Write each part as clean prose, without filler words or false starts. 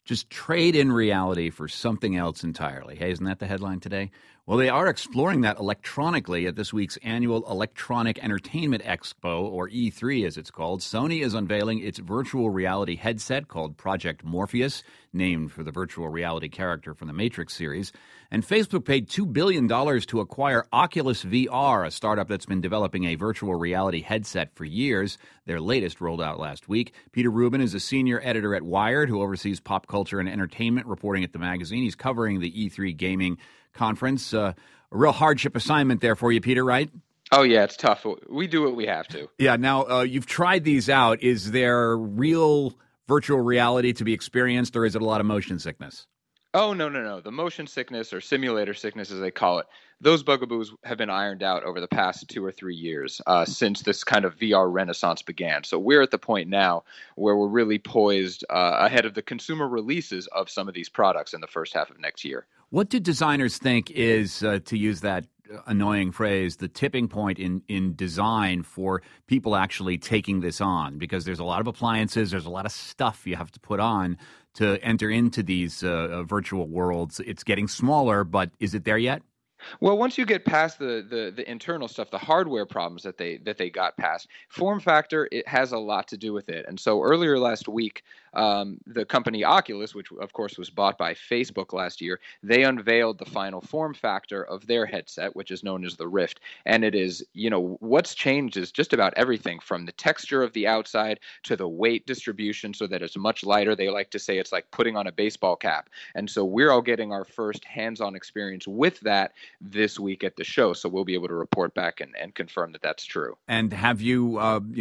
just trade in reality for something else entirely. Hey, isn't that the headline today? Well, they are exploring that electronically at this week's annual Electronic Entertainment Expo, or E3 as it's called. Sony is unveiling its virtual reality headset called Project Morpheus, named for the virtual reality character from the Matrix series. And Facebook paid $2 billion to acquire Oculus VR, a startup that's been developing a virtual reality headset for years. Their latest rolled out last week. Peter Rubin is a senior editor at Wired who oversees pop culture and entertainment reporting at the magazine. He's covering the E3 gaming conference. A real hardship assignment there for you, Peter, right? Oh, yeah, it's tough. We do what we have to. Yeah, now you've tried these out. Is there real virtual reality to be experienced, or is it a lot of motion sickness? Oh, no. The motion sickness, or simulator sickness as they call it, those bugaboos have been ironed out over the past 2 or 3 years since this kind of VR renaissance began. So we're at the point now where we're really poised ahead of the consumer releases of some of these products in the first half of next year. What do designers think is, to use that annoying phrase, the tipping point in design for people actually taking this on? Because there's a lot of appliances, there's a lot of stuff you have to put on to enter into these virtual worlds. It's getting smaller, but is it there yet? Well, once you get past the internal stuff, the hardware problems that they got past, form factor, it has a lot to do with it. And so earlier last week, the company Oculus, which of course was bought by Facebook last year, they unveiled the final form factor of their headset, which is known as the Rift. And it is, what's changed is just about everything from the texture of the outside to the weight distribution so that it's much lighter. They like to say it's like putting on a baseball cap. And so we're all getting our first hands-on experience with that this week at the show. So we'll be able to report back and confirm that that's true. And have you,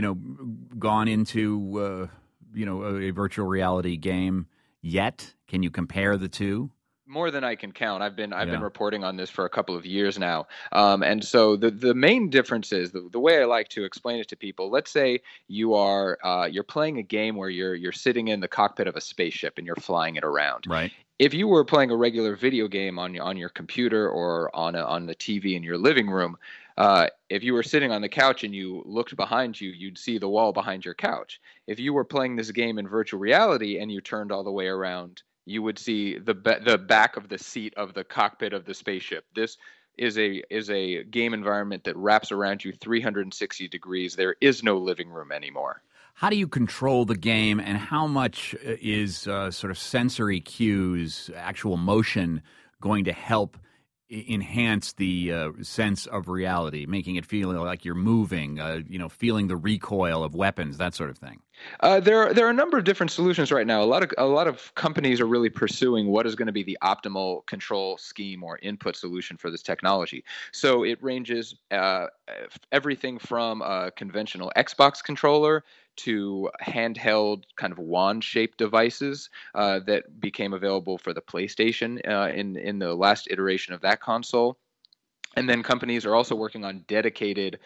gone into, a virtual reality game yet? Can you compare the two? More than I can count. I've been reporting on this for a couple of years now. And so the main difference is the way I like to explain it to people. Let's say you're playing a game where you're sitting in the cockpit of a spaceship and you're flying it around. Right. If you were playing a regular video game on your computer or on the TV in your living room, if you were sitting on the couch and you looked behind you, you'd see the wall behind your couch. If you were playing this game in virtual reality and you turned all the way around, you would see the back of the seat of the cockpit of the spaceship. This is a game environment that wraps around you 360 degrees. There is no living room anymore. How do you control the game, and how much is sort of sensory cues, actual motion, going to help enhance the sense of reality, making it feel like you're moving, feeling the recoil of weapons, that sort of thing? There are a number of different solutions right now. A lot of companies are really pursuing what is going to be the optimal control scheme or input solution for this technology. So it ranges everything from a conventional Xbox controller to handheld kind of wand-shaped devices that became available for the PlayStation in the last iteration of that console. And then companies are also working on dedicated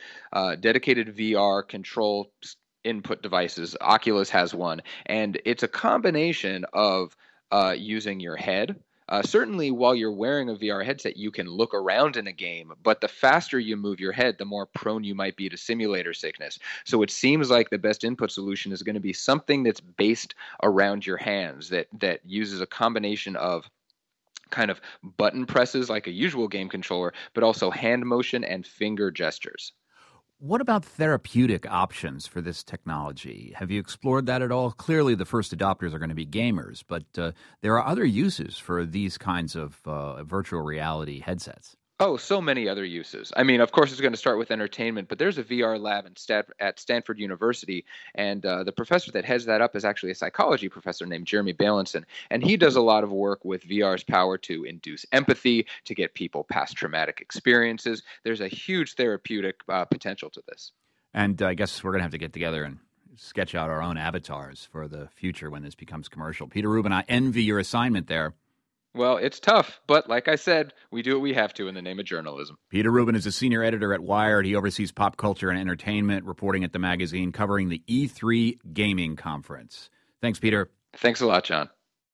VR control input devices. Oculus has one, and it's a combination of using your head. Certainly, while you're wearing a VR headset, you can look around in a game, but the faster you move your head, the more prone you might be to simulator sickness. So it seems like the best input solution is going to be something that's based around your hands, that uses a combination of kind of button presses like a usual game controller, but also hand motion and finger gestures. What about therapeutic options for this technology? Have you explored that at all? Clearly, the first adopters are going to be gamers, but there are other uses for these kinds of virtual reality headsets. Oh, so many other uses. I mean, of course, it's going to start with entertainment, but there's a VR lab at Stanford University, and the professor that heads that up is actually a psychology professor named Jeremy Bailenson, and he does a lot of work with VR's power to induce empathy, to get people past traumatic experiences. There's a huge therapeutic potential to this. And I guess we're going to have to get together and sketch out our own avatars for the future when this becomes commercial. Peter Rubin, I envy your assignment there. Well, it's tough, but like I said, we do what we have to in the name of journalism. Peter Rubin is a senior editor at Wired. He oversees pop culture and entertainment, reporting at the magazine, covering the E3 gaming conference. Thanks, Peter. Thanks a lot, John.